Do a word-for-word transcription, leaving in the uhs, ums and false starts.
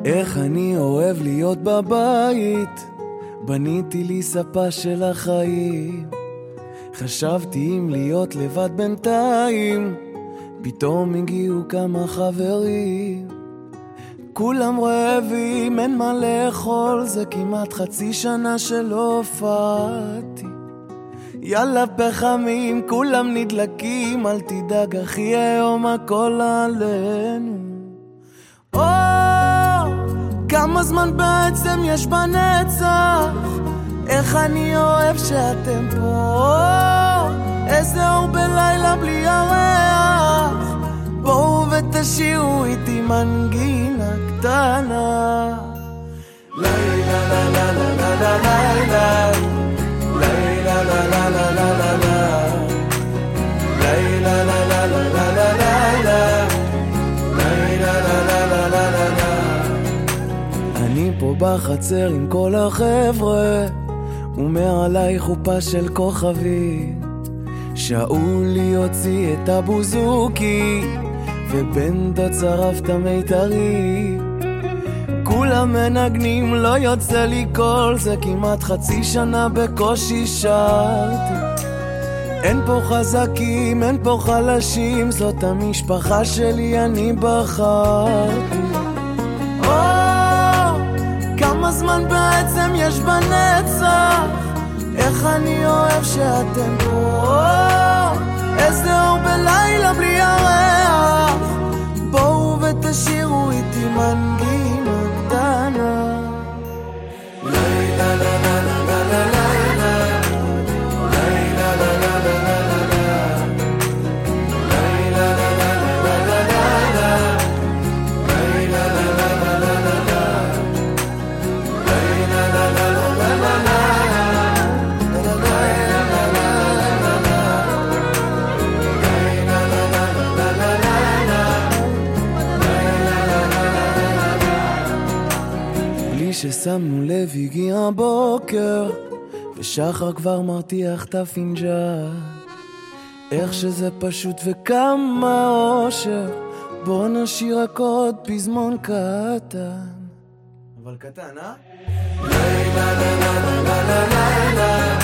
איך אני אוהב להיות בבית, בניתי לי ספה של החיים. חשבתי אם להיות לבד בינתיים, פתאום הגיעו כמה חברים. כולם רעבים, אין מה לאכול, זה כמעט חצי שנה שלא הופעתי. יאללה פחמים, כולם נדלקים, אל תדאג אחי, היום הכל עלינו. או, כמה זמן בעצם יש בנצח, איך אני אוהב שאתם פה. איזה אור בלילה בלי ירח, בואו ותשאירו איתי מנגינה קטנה. לילה לה לה לה לה לה לילה, לילה לה לה לה לה לה לה, לילה לה לה לה לה לה לילה, לילה לה לה לה לה לה לה. אני פה בחצר עם כל החבר'ה, ומעלי חופה של כוכבים. שאולי הוציא את הבוזוקי, ובן דוד צרף את המיתרי. כולם מנגנים, לא יוצא לי קול, זה כמעט חצי שנה בקושי שרתי. אין פה חזקים, אין פה חלשים, זאת המשפחה שלי, אני בחרתי. או, כמה זמן בעצם יש בנצח, איך אני אוהב שאתם פה. איזה אור בלילה בלי ירח, בואו ותשאירו איתי מנגינה קטנה. לילה לה לה לה לה לה לילה, לילה לה לה לה לה לה לה, לילה לה לה לה לה לה, לילה לה לה לה לה לה, לילה לה לה לה לה לה. ששמנו לב הגיע הבוקר, ושחר כבר מרתיח את הפינג'ה. איך שזה פשוט וכמה אושר, בוא נשאיר רק עוד פזמון קטן. אבל קטן, אה? לילה לילה לילה לילה